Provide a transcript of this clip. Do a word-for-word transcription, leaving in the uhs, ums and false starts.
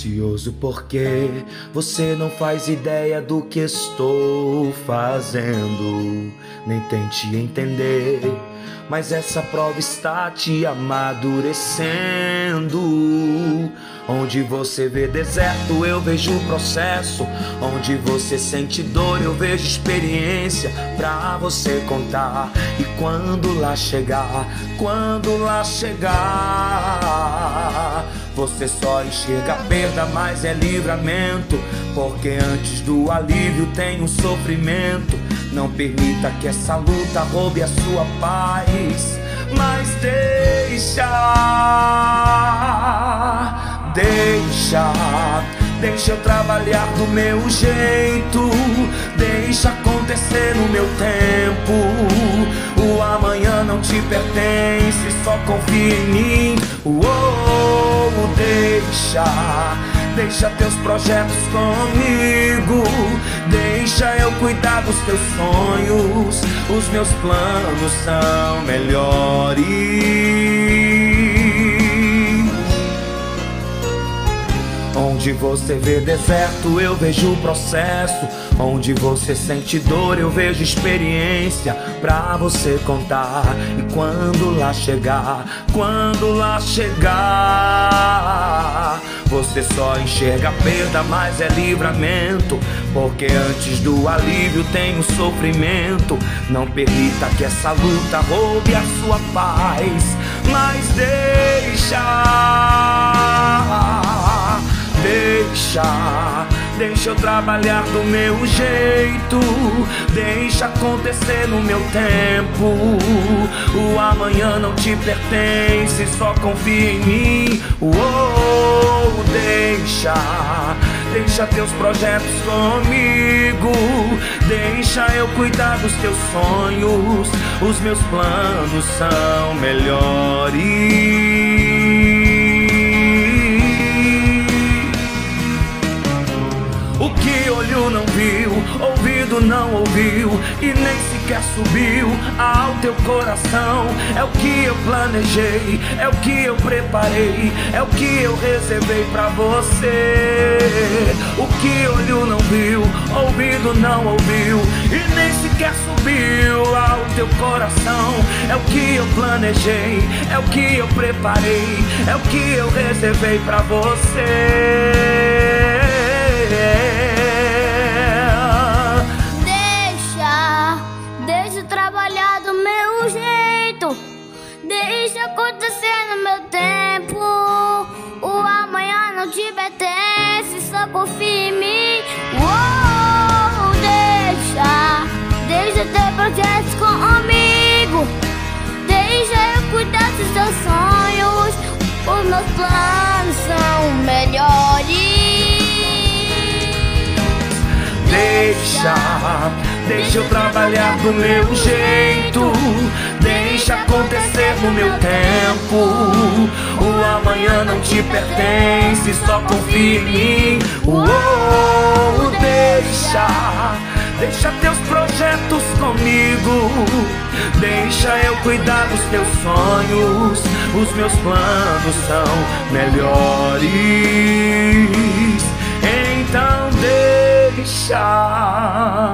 ansioso porque você não faz ideia do que estou fazendo, nem tente entender, mas essa prova está te amadurecendo. Onde você vê deserto, eu vejo processo. Onde você sente dor, eu vejo experiência pra você contar. E quando lá chegar, quando lá chegar, você só enxerga a perda, mas é livramento. Porque antes do alívio tem um sofrimento. Não permita que essa luta roube a sua paz, mas deixa, deixa, deixa eu trabalhar do meu jeito. Deixa acontecer no meu tempo. O amanhã não te pertence, só confia em mim. Oh, deixa, deixa teus projetos comigo. Deixa eu cuidar dos teus sonhos. Os meus planos são melhores. Onde você vê deserto, eu vejo processo. Onde você sente dor, eu vejo experiência pra você contar. E quando lá chegar, quando lá chegar, você só enxerga a perda, mas é livramento. Porque antes do alívio tem um sofrimento. Não permita que essa luta roube a sua paz, mas deixa, deixa, deixa eu trabalhar do meu jeito. Deixa acontecer no meu tempo. O amanhã não te pertence, só confia em mim. Oh, deixa, deixa teus projetos comigo. Deixa eu cuidar dos teus sonhos. Os meus planos são melhores. O que olho não viu, ouvido não ouviu e nem sequer subiu ao teu coração. É o que eu planejei, é o que eu preparei, é o que eu reservei pra você. O que olho não viu, ouvido não ouviu e nem sequer subiu ao teu coração. É o que eu planejei, é o que eu preparei, é o que eu reservei pra você. Deixa, deixa eu trabalhar do meu jeito. Deixa acontecer no meu tempo. O amanhã não te pertence, só confia em mim. Oh, deixa, deixa ter projetos comigo. Deixa eu cuidar dos teus sonhos. Os meus planos são melhores. Deixa, deixa eu trabalhar do meu jeito. Deixa acontecer no meu tempo. O amanhã não te pertence, só confia em mim. Oh, deixa, deixa teus projetos comigo. Deixa eu cuidar dos teus sonhos. Os meus planos são melhores. Então deixa.